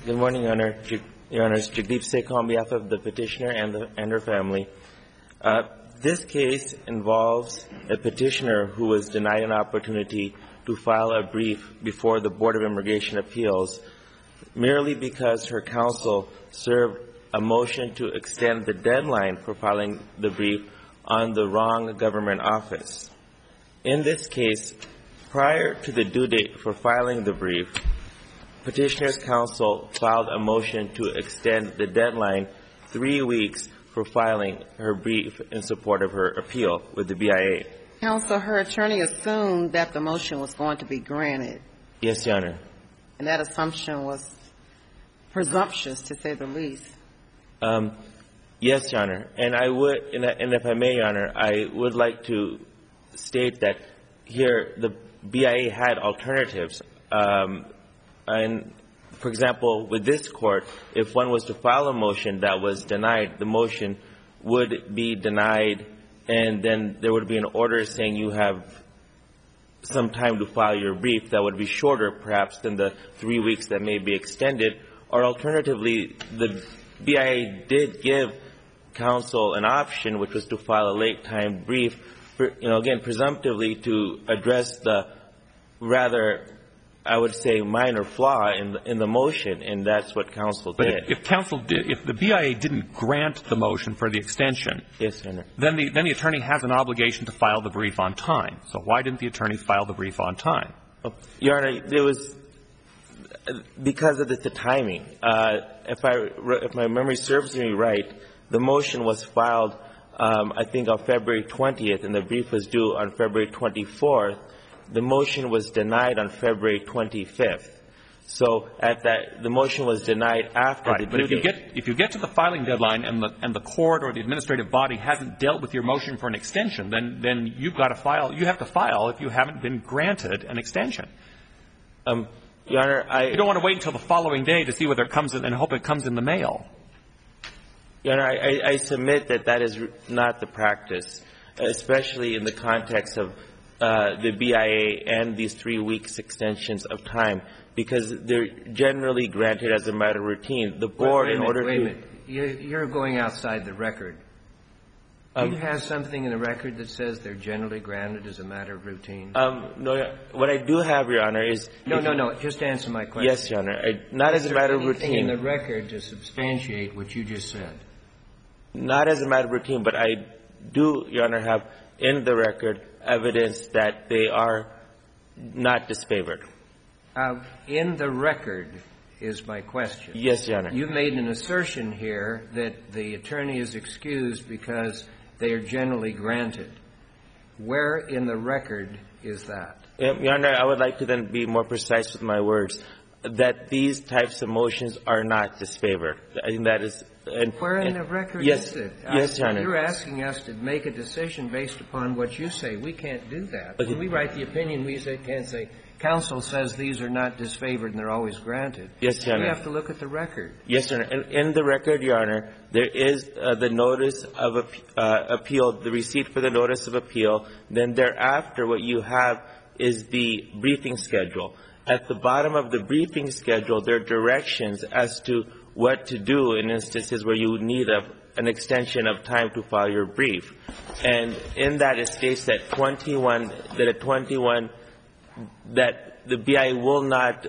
Good morning, Your Honor. Your Honor, Jagdeep Sikh on behalf of the petitioner and her family. This case involves a petitioner who was denied an opportunity to file a brief before the Board of Immigration Appeals merely because her counsel served a motion to extend the deadline for filing the brief on the wrong government office. In this case, prior to the due date for filing the brief, petitioner's counsel filed a motion to extend the deadline 3 weeks for filing her brief in support of her appeal with the BIA. Counsel, her attorney assumed that the motion was going to be granted. Yes, Your Honor. And that assumption was presumptuous, to say the least. Yes, Your Honor. And I would, and if I may, Your Honor, I would like to state that here the BIA had alternatives. And, for example, with this court, if one was to file a motion that was denied, the motion would be denied, and then there would be an order saying you have some time to file your brief that would be shorter, perhaps, than the 3 weeks that may be extended. Or alternatively, the BIA did give counsel an option, which was to file a late-time brief, again, presumptively to address the rather, I would say, minor flaw in the motion, and that's what counsel did. But if the BIA didn't grant the motion for the extension, yes, Your Honor, then the attorney has an obligation to file the brief on time. So why didn't the attorney file the brief on time? Your Honor, it was because of the timing. If my memory serves me right, the motion was filed, I think, on February 20th, and the brief was due on February 24th. The motion was denied on February 25th. So the motion was denied after the due date. But if you get to the filing deadline and the court or the administrative body hasn't dealt with your motion for an extension, then you've got to file. You have to file if you haven't been granted an extension. Your Honor, you don't want to wait until the following day to see whether it comes in and hope it comes in the mail. Your Honor, I submit that is not the practice, especially in the context of the BIA and these 3 weeks extensions of time, because they're generally granted as a matter of routine. The board, Wait a minute. You're going outside the record. Do you have something in the record that says they're generally granted as a matter of routine? No. What I do have, Your Honor, is No. Just answer my question. Yes, Your Honor. Not as a matter of routine. Is there anything in the record to substantiate what you just said? Not as a matter of routine, but I do, Your Honor, have in the record evidence that they are not disfavored. In the record is my question. Yes, Your Honor. You've made an assertion here that the attorney is excused because they are generally granted. Where in the record is that? Your Honor, I would like to then be more precise with my words, that these types of motions are not disfavored. I think that is... Where in the record is it? Yes, Your Honor. You're asking us to make a decision based upon what you say. We can't do that. When we write the opinion, we can't say, counsel says these are not disfavored and they're always granted. Yes, Your Honor. We have to look at the record. Yes, Your Honor. In the record, Your Honor, there is the notice of appeal, the receipt for the notice of appeal. Then thereafter, what you have is the briefing schedule. At the bottom of the briefing schedule, there are directions as to what to do in instances where you need an extension of time to file your brief. And in that, it states that that the BIA will not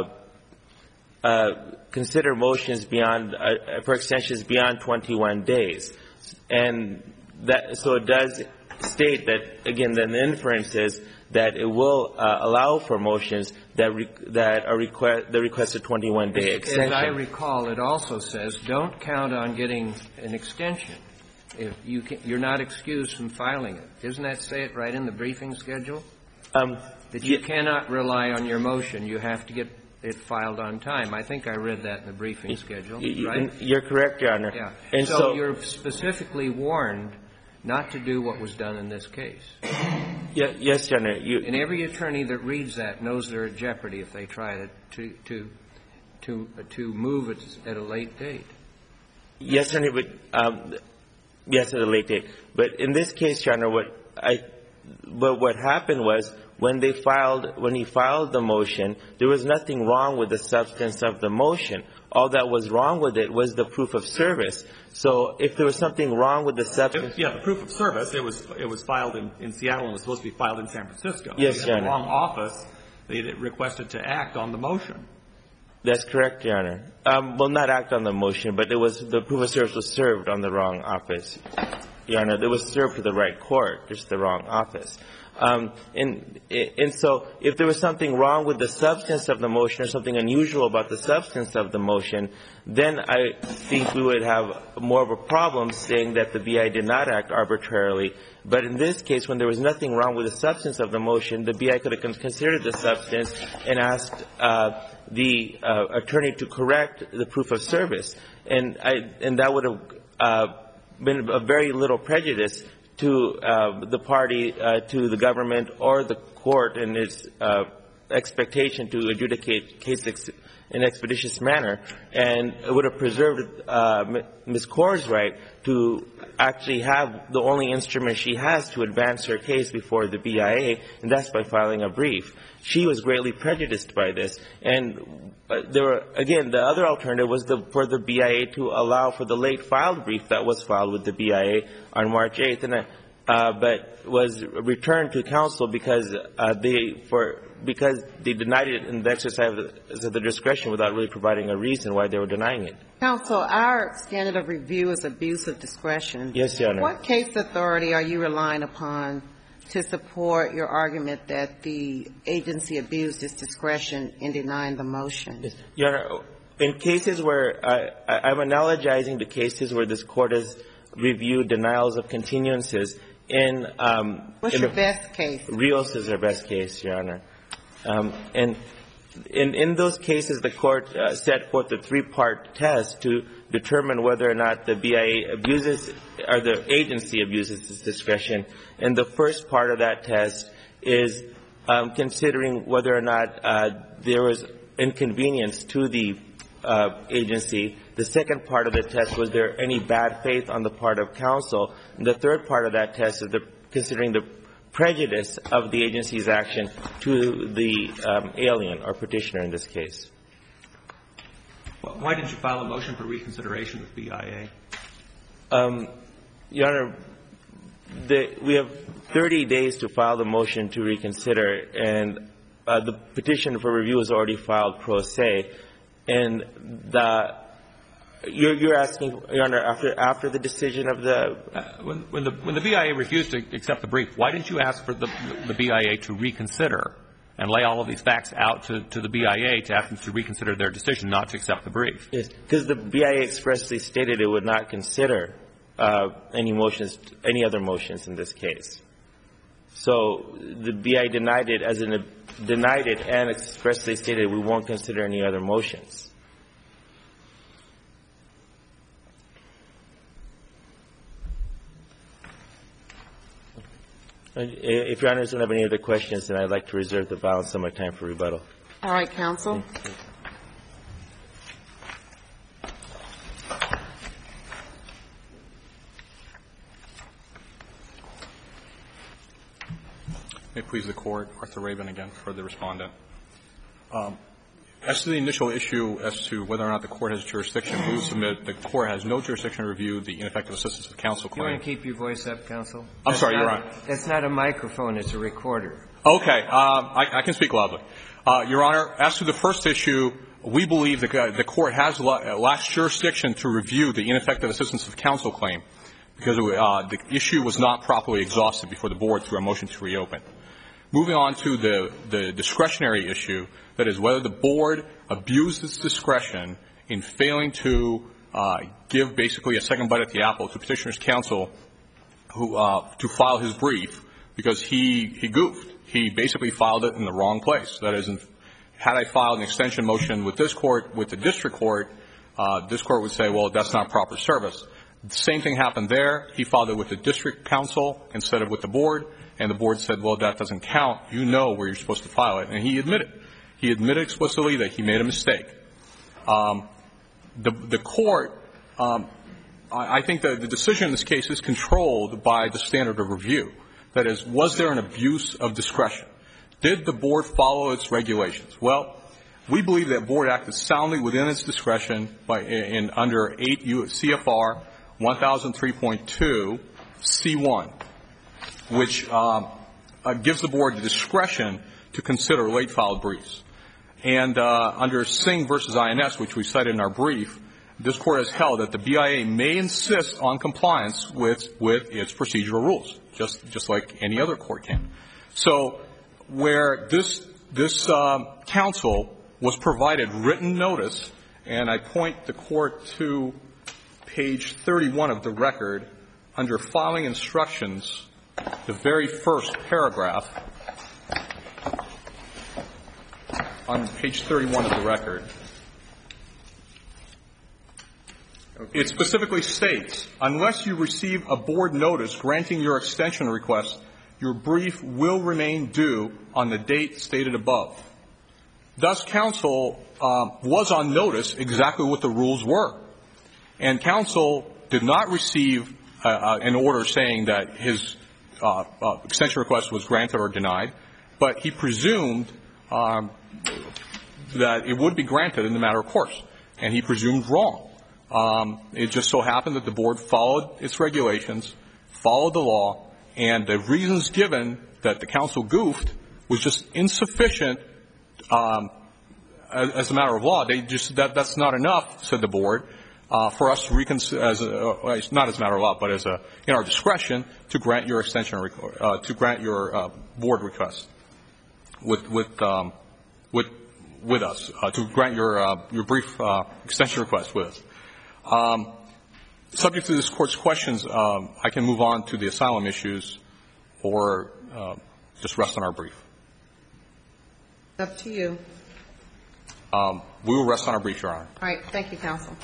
consider motions for extensions beyond 21 days. And so it does state that, again, the inference is that it will allow for motions that request a 21-day extension. As I recall, it also says don't count on getting an extension if you're not excused from filing it. Doesn't that say it right in the briefing schedule? That you cannot rely on your motion. You have to get it filed on time. I think I read that in the briefing schedule, right? You're correct, Your Honor. Yeah. And so you're specifically warned not to do what was done in this case. Yes, Your Honor. And every attorney that reads that knows they're at jeopardy if they try to move it at a late date. Yes, Your Honor, but yes, at a late date. But in this case, Your Honor, what but what happened was when he filed the motion, there was nothing wrong with the substance of the motion. All that was wrong with it was the proof of service. So if there was something wrong with the substance... Yeah, the proof of service, it was filed in Seattle and was supposed to be filed in San Francisco. Yes, Your Honor. The wrong office, they requested to act on the motion. That's correct, Your Honor. Well, not act on the motion, but the proof of service was served on the wrong office. Your Honor, it was served to the right court, just the wrong office. And so if there was something wrong with the substance of the motion or something unusual about the substance of the motion, then I think we would have more of a problem saying that the BIA did not act arbitrarily. But in this case, when there was nothing wrong with the substance of the motion, the BIA could have considered the substance and asked the attorney to correct the proof of service. And that would have been of very little prejudice to the party, to the government or the court in its expectation to adjudicate cases in an expeditious manner, and it would have preserved Ms. Kaur's right to actually have the only instrument she has to advance her case before the BIA, and that's by filing a brief. She was greatly prejudiced by this. And again, the other alternative was for the BIA to allow for the late filed brief that was filed with the BIA on March 8th, but was returned to counsel because they denied it in the exercise of the discretion without really providing a reason why they were denying it. Counsel, our standard of review is abuse of discretion. Yes, Your Honor. What case authority are you relying upon to support your argument that the agency abused its discretion in denying the motion? Yes. Your Honor, in cases where I'm analogizing to cases where this Court has reviewed denials of continuances what's your best case? Rios is our best case, Your Honor. And in those cases, the Court set forth a three-part test to determine whether or not the BIA abuses or the agency abuses its discretion. And the first part of that test is considering whether or not there was inconvenience to the agency. The second part of the test, was there any bad faith on the part of counsel? And the third part of that test is considering the prejudice of the agency's action to the alien or petitioner in this case. Well, why didn't you file a motion for reconsideration with BIA? Your Honor, we have 30 days to file the motion to reconsider, and the petition for review is already filed pro se. And you're asking, Your Honor, after the decision of the when the BIA refused to accept the brief, why didn't you ask for the BIA to reconsider and lay all of these facts out to the BIA to ask them to reconsider their decision not to accept the brief? Yes, because the BIA expressly stated it would not consider any other motions in this case. So the BIA denied it and expressly stated we won't consider any other motions. If Your Honors don't have any other questions, then I'd like to reserve the balance of my time for rebuttal. All right, counsel. May it please the Court, Arthur Rabin again for the respondent. As to the initial issue as to whether or not the Court has jurisdiction, we would submit the Court has no jurisdiction to review the ineffective assistance of counsel claim. You want to keep your voice up, counsel? I'm sorry, Your Honor. That's not a microphone. It's a recorder. Okay. I can speak loudly. Your Honor, as to the first issue, we believe the Court has last jurisdiction to review the ineffective assistance of counsel claim because the issue was not properly exhausted before the Board through a motion to reopen. Moving on to the discretionary issue, that is whether the Board abused its discretion in failing to give basically a second bite at the apple to Petitioner's counsel to file his brief because he goofed. He basically filed it in the wrong place. That is, had I filed an extension motion with this Court, with the district court, this Court would say, well, that's not proper service. The same thing happened there. He filed it with the district counsel instead of with the Board, and the Board said, well, that doesn't count. You know where you're supposed to file it. And he admitted. He admitted explicitly that he made a mistake. The Court, I think that the decision in this case is controlled by the standard of review. That is, was there an abuse of discretion? Did the board follow its regulations? Well, we believe that board acted soundly within its discretion under 8 CFR 1003.2 C1, which gives the board the discretion to consider late filed briefs. And under Singh versus INS, which we cited in our brief, this court has held that the BIA may insist on compliance with its procedural rules, just like any other court can. So where this counsel was provided written notice, and I point the court to page 31 of the record, under filing instructions, the very first paragraph on page 31 of the record, it specifically states, unless you receive a board notice granting your extension request, your brief will remain due on the date stated above. Thus, counsel was on notice exactly what the rules were. And counsel did not receive an order saying that his extension request was granted or denied, but he presumed that it would be granted in the matter of course, and he presumed wrong. It just so happened that the board followed its regulations, followed the law, and the reasons given that the counsel goofed was just insufficient as a matter of law. They just that's not enough, said the board, for us to reconsider, not as a matter of law, but as in our discretion, to grant your extension to grant your board request with us, to grant your brief extension request with us. Subject to this Court's questions, I can move on to the asylum issues or just rest on our brief. Up to you. We will rest on our brief, Your Honor. All right. Thank you, counsel.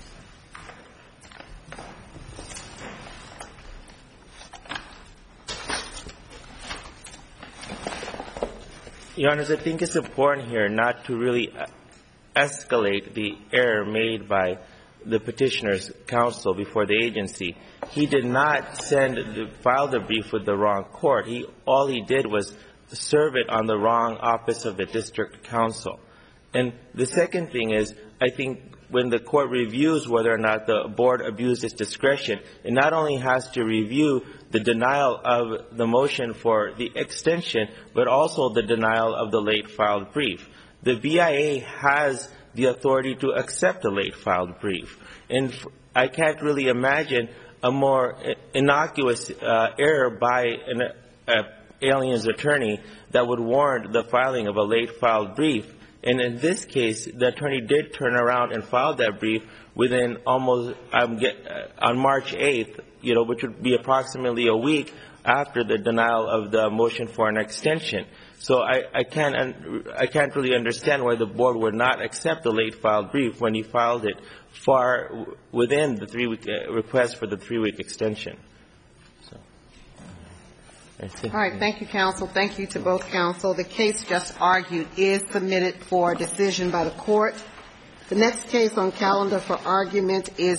Your Honors, I think it's important here not to really escalate the error made by the petitioner's counsel before the agency. He did not file the brief with the wrong court. All he did was serve it on the wrong office of the district counsel. And the second thing is, I think when the court reviews whether or not the board abused its discretion, it not only has to review the denial of the motion for the extension, but also the denial of the late filed brief. The BIA has the authority to accept a late filed brief. And I can't really imagine a more innocuous error by an alien's attorney that would warrant the filing of a late filed brief. And in this case, the attorney did turn around and file that brief within almost on March 8th, which would be approximately a week after the denial of the motion for an extension. So I can't really understand why the board would not accept the late filed brief when he filed it far within the 3-week request for the 3-week extension. All right. Thank you, counsel. Thank you to both counsel. The case just argued is submitted for decision by the court. The next case on calendar for argument is